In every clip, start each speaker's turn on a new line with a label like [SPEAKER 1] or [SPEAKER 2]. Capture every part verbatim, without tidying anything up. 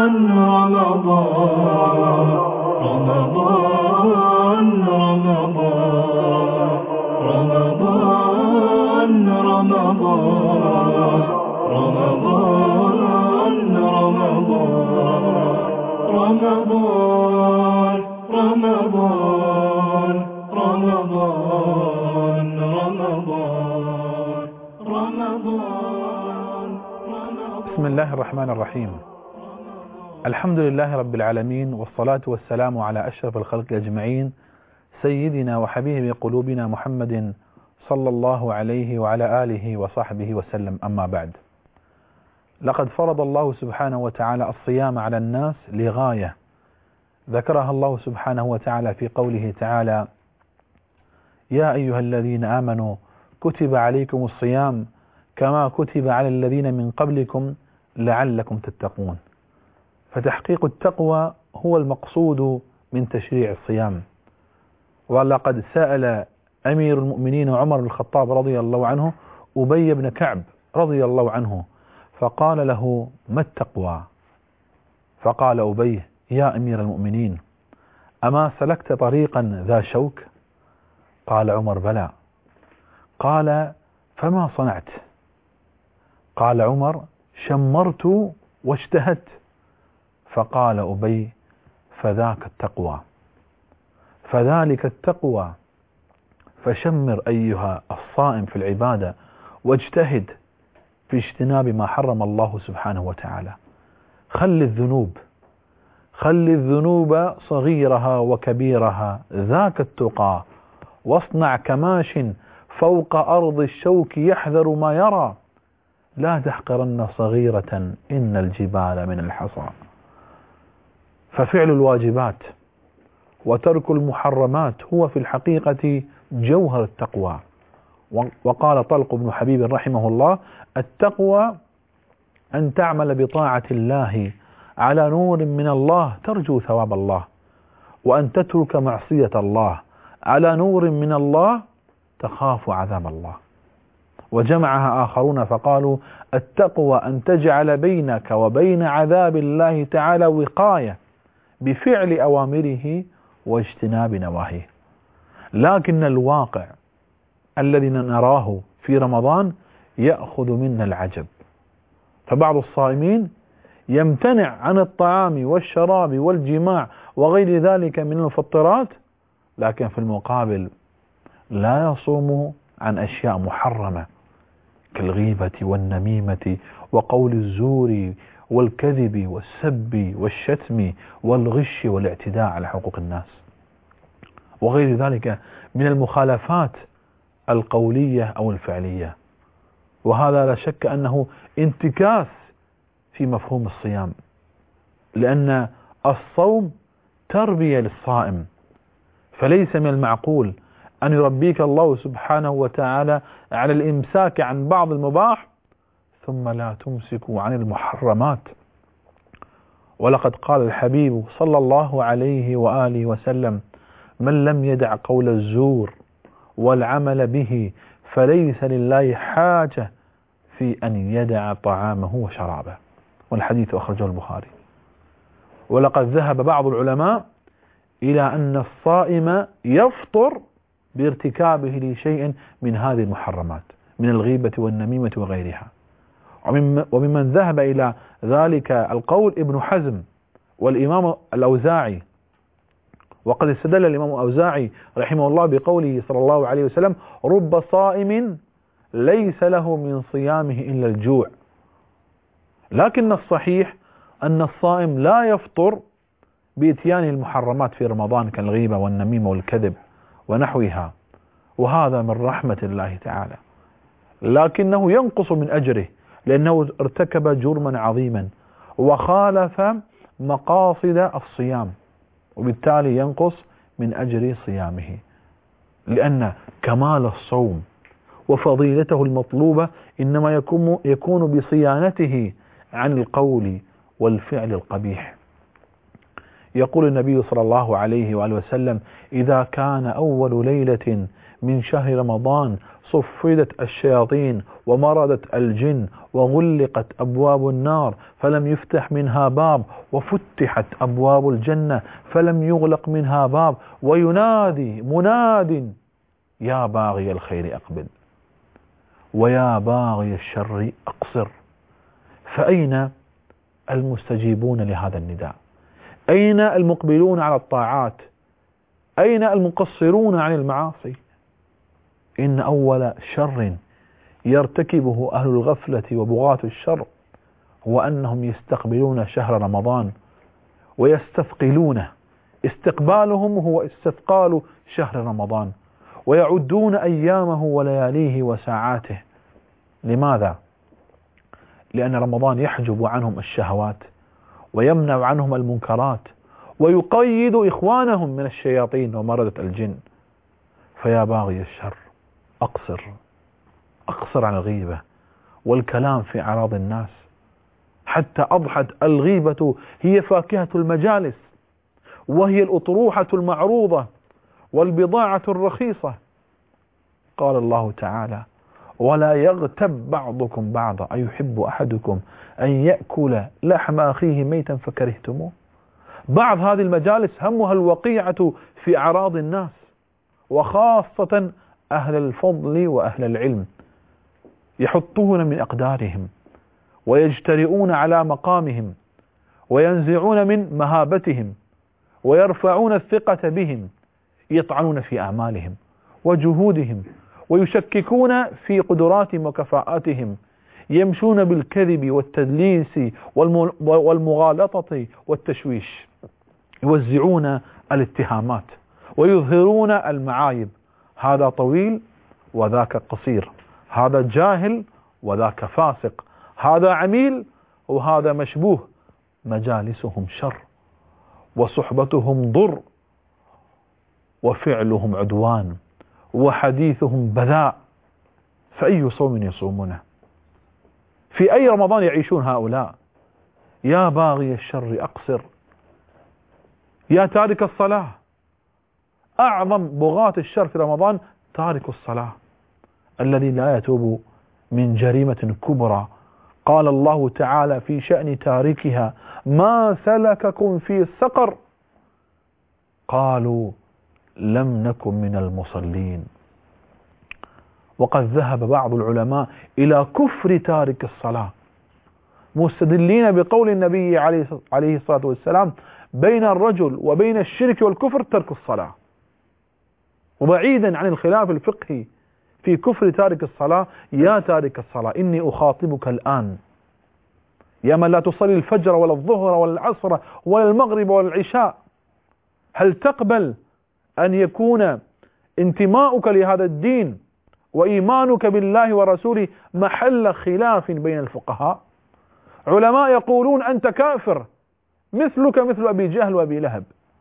[SPEAKER 1] رمضان رمضان رمضان رمضان رمضان رمضان رمضان رمضان رمضان رمضان.
[SPEAKER 2] بسم الله الرحمن الرحيم. الحمد لله رب العالمين، والصلاة والسلام على أشرف الخلق أجمعين، سيدنا وحبيب قلوبنا محمد صلى الله عليه وعلى آله وصحبه وسلم. أما بعد، لقد فرض الله سبحانه وتعالى الصيام على الناس لغاية ذكرها الله سبحانه وتعالى في قوله تعالى: يا أيها الذين آمنوا كتب عليكم الصيام كما كتب على الذين من قبلكم لعلكم تتقون. فتحقيق التقوى هو المقصود من تشريع الصيام. ولقد سأل أمير المؤمنين عمر بن الخطاب رضي الله عنه أبي بن كعب رضي الله عنه، فقال له: ما التقوى؟ فقال أبي: يا أمير المؤمنين، أما سلكت طريقا ذا شوك؟ قال عمر: بلى. قال: فما صنعت؟ قال عمر: شمرت واجتهدت. فقال أبي: فذاك التقوى، فذلك التقوى، فشمر أيها الصائم في العبادة، واجتهد في اجتناب ما حرم الله سبحانه وتعالى. خل الذنوب خل الذنوب صغيرها وكبيرها، ذاك التقى، واصنع كماش فوق أرض الشوك يحذر ما يرى، لا تحقرن صغيرة إن الجبال من الحصى. ففعل الواجبات وترك المحرمات هو في الحقيقة جوهر التقوى. وقال طلق بن حبيب رحمه الله: التقوى أن تعمل بطاعة الله على نور من الله ترجو ثواب الله، وأن تترك معصية الله على نور من الله تخاف عذاب الله. وجمعها آخرون فقالوا: التقوى أن تجعل بينك وبين عذاب الله تعالى وقاية بفعل أوامره واجتناب نواهيه. لكن الواقع الذي نراه في رمضان يأخذ منا العجب. فبعض الصائمين يمتنع عن الطعام والشراب والجماع وغير ذلك من المفطرات، لكن في المقابل لا يصوم عن أشياء محرمة كالغيبة والنميمة وقول الزور والكذب والسب والشتم والغش والاعتداء على حقوق الناس وغير ذلك من المخالفات القولية أو الفعلية. وهذا لا شك أنه انتكاس في مفهوم الصيام، لأن الصوم تربية للصائم، فليس من المعقول أن يربيك الله سبحانه وتعالى على الإمساك عن بعض المباح ثم لا تمسك عن المحرمات. ولقد قال الحبيب صلى الله عليه وآله وسلم: من لم يدع قول الزور والعمل به فليس لله حاجة في أن يدع طعامه وشرابه. والحديث أخرجه البخاري. ولقد ذهب بعض العلماء إلى أن الصائم يفطر بارتكابه لشيء من هذه المحرمات من الغيبة والنميمة وغيرها. وممن ذهب إلى ذلك القول ابن حزم والإمام الأوزاعي. وقد استدل الإمام الأوزاعي رحمه الله بقوله صلى الله عليه وسلم: رب صائم ليس له من صيامه إلا الجوع. لكن الصحيح أن الصائم لا يفطر بإتيان المحرمات في رمضان كالغيبة والنميمة والكذب ونحوها، وهذا من رحمة الله تعالى، لكنه ينقص من أجره لأنه ارتكب جرما عظيما وخالف مقاصد الصيام، وبالتالي ينقص من أجر صيامه. لأن كمال الصوم وفضيلته المطلوبة إنما يكون يكون بصيانته عن القول والفعل القبيح. يقول النبي صلى الله عليه وآله وسلم: إذا كان أول ليلة من شهر رمضان صفدت الشياطين ومردت الجن وغلقت أبواب النار فلم يفتح منها باب وفتحت أبواب الجنة فلم يغلق منها باب، وينادي مناد يا باغي الخير أقبل ويا باغي الشر أقصر. فأين المستجيبون لهذا النداء؟ أين المقبلون على الطاعات؟ أين المقصرون عن المعاصي؟ إن أول شر يرتكبه أهل الغفلة وبغاة الشر هو أنهم يستقبلون شهر رمضان ويستثقلونه، استقبالهم هو استثقال شهر رمضان، ويعدون أيامه ولياليه وساعاته. لماذا؟ لأن رمضان يحجب عنهم الشهوات ويمنع عنهم المنكرات ويقيد إخوانهم من الشياطين ومردة الجن. فيا باغي الشر أقصر، أقصر عن الغيبة والكلام في أعراض الناس، حتى أضحت الغيبة هي فاكهة المجالس، وهي الأطروحة المعروضة والبضاعة الرخيصة. قال الله تعالى ولا يغتب بعضكم بعضا أيحب أحدكم أن يأكل لحم أخيه ميتا فكرهتموه. بعض هذه المجالس همها الوقيعة في أعراض الناس، وخاصة أهل الفضل وأهل العلم، يحطون من أقدارهم ويجترئون على مقامهم وينزعون من مهابتهم ويرفعون الثقة بهم، يطعنون في أعمالهم وجهودهم ويشككون في قدراتهم وكفاءاتهم، يمشون بالكذب والتدليس والمغالطة والتشويش، يوزعون الاتهامات ويظهرون المعايب، هذا طويل وذاك قصير، هذا جاهل وذاك فاسق، هذا عميل وهذا مشبوه. مجالسهم شر وصحبتهم ضر وفعلهم عدوان وحديثهم بذاء. فأي صوم يصومونه؟ في أي رمضان يعيشون هؤلاء؟ يا باغي الشر أقصر، يا تارك الصلاة. أعظم بغاة الشر في رمضان تارك الصلاة الذي لا يتوب من جريمة كبرى. قال الله تعالى في شأن تاركها ما سلككم في سقر؟ قالوا لم نكن من المصلين. وقد ذهب بعض العلماء إلى كفر تارك الصلاة، مستدلين بقول النبي عليه الصلاة والسلام بين الرجل وبين الشرك والكفر ترك الصلاة. وبعيدا عن الخلاف الفقهي في كفر تارك الصلاة، يا تارك الصلاة إني أخاطبك الآن يا من لا تصلي الفجر ولا الظهر ولا العصر ولا المغرب ولا العشاء، هل تقبل أن يكون انتماؤك لهذا الدين وإيمانك بالله ورسوله محل خلاف بين الفقهاء؟ علماء يقولون أنت كافر مثلك مثل أبي جهل وأبي لهب،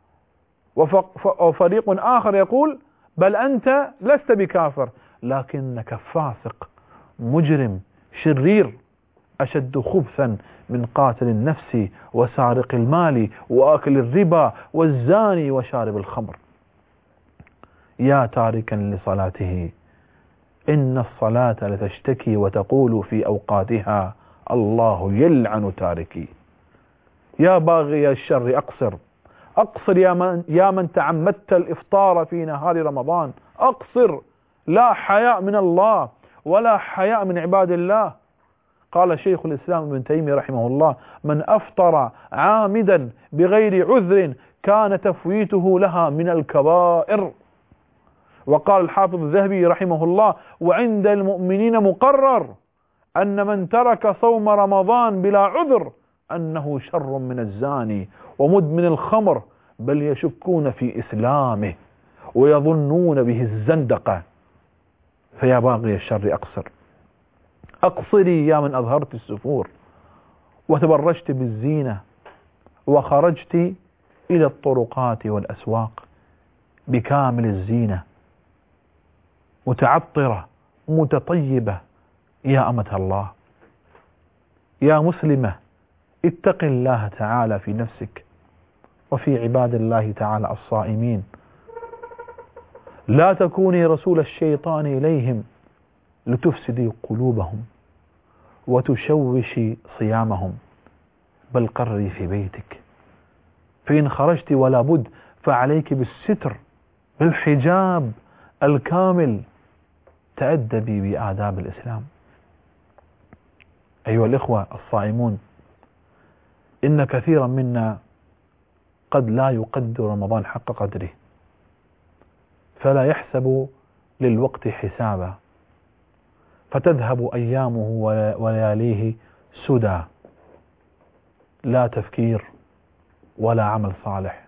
[SPEAKER 2] وفريق آخر يقول بل أنت لست بكافر لكنك فاسق مجرم شرير أشد خبثا من قاتل النفس وسارق المال وآكل الربا والزاني وشارب الخمر. يا تاركا لصلاته إن الصلاة لتشتكي وتقول في أوقاتها الله يلعن تاركي. يا باغي الشر أقصر، أقصر يا من, يا من تعمدت الإفطار في نهار رمضان، أقصر. لا حياء من الله ولا حياء من عباد الله. قال شيخ الإسلام ابن تيمية رحمه الله من أفطر عامدا بغير عذر كان تفويته لها من الكبائر. وقال الحافظ الذهبي رحمه الله وعند المؤمنين مقرر أن من ترك صوم رمضان بلا عذر أنه شر من الزاني ومدمن الخمر، بل يشكون في إسلامه ويظنون به الزندقة. فيا باغي الشر أقصر، أقصري يا من أظهرت السفور وتبرجت بالزينة وخرجت إلى الطرقات والأسواق بكامل الزينة متعطرة متطيبة. يا أمة الله، يا مسلمة، اتق الله تعالى في نفسك وفي عباد الله تعالى الصائمين. لا تكوني رسول الشيطان إليهم لتفسدي قلوبهم وتشوشي صيامهم، بل قرري في بيتك، فإن خرجت ولا بد فعليك بالستر بالحجاب الكامل، تأدبي بآداب الإسلام. أيها الإخوة الصائمون، إن كثيرا منا قد لا يقدر رمضان حق قدره، فلا يحسب للوقت حسابا، فتذهب أيامه ولياليه سدى، لا تفكير ولا عمل صالح.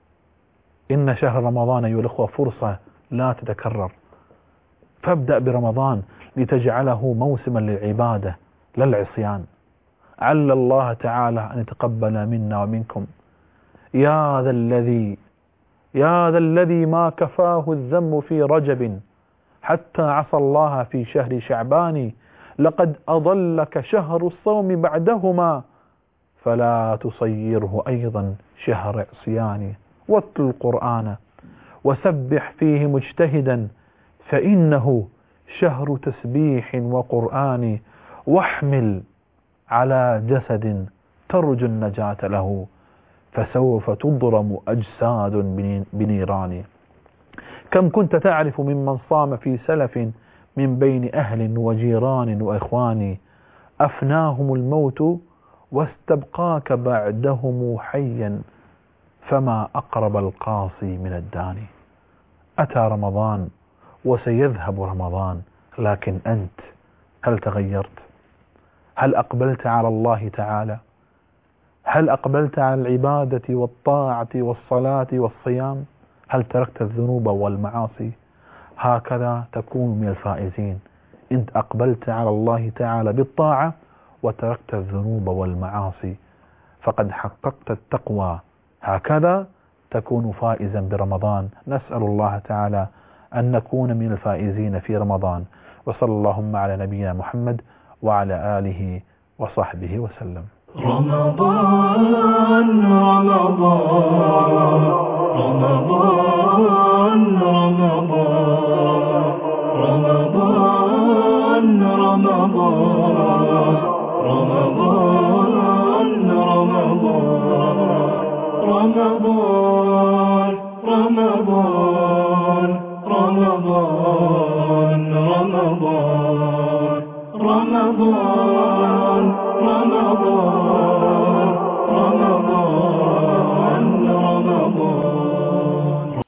[SPEAKER 2] إن شهر رمضان أيها الأخوة فرصة لا تتكرر، فابدأ برمضان لتجعله موسما للعبادة لا العصيان. عل الله تعالى أن يتقبل منا ومنكم. يا ذا الذي يا ذا الذي ما كفاه الذنب في رجب حتى عصى الله في شهر شعبان، لقد أضلك شهر الصوم بعدهما، فلا تصيره أيضا شهر عصيان. واتل القرآن وسبح فيه مجتهدا، فإنه شهر تسبيح وقرآن. واحمل على جسد ترجو النجاة له، فسوف تضرم أجساد بنيران. كم كنت تعرف ممن صام في سلف من بين أهل وجيران وإخوان، أفناهم الموت واستبقاك بعدهم حيا، فما أقرب القاصي من الداني. أتى رمضان وسيذهب رمضان، لكن أنت هل تغيرت؟ هل أقبلت على الله تعالى؟ هل أقبلت على العبادة والطاعة والصلاة والصيام؟ هل تركت الذنوب والمعاصي؟ هكذا تكون من الفائزين. أنت أقبلت على الله تعالى بالطاعة وتركت الذنوب والمعاصي، فقد حققت التقوى. هكذا تكون فائزا برمضان. نسأل الله تعالى أن نكون من الفائزين في رمضان. وصلى اللهم على نبينا محمد وعلى آله وصحبه وسلم.
[SPEAKER 1] رمضان رمضان رمضان رمضان رمضان رمضان رمضان رمضان رمضان رمضان رمضان رمضان رمضان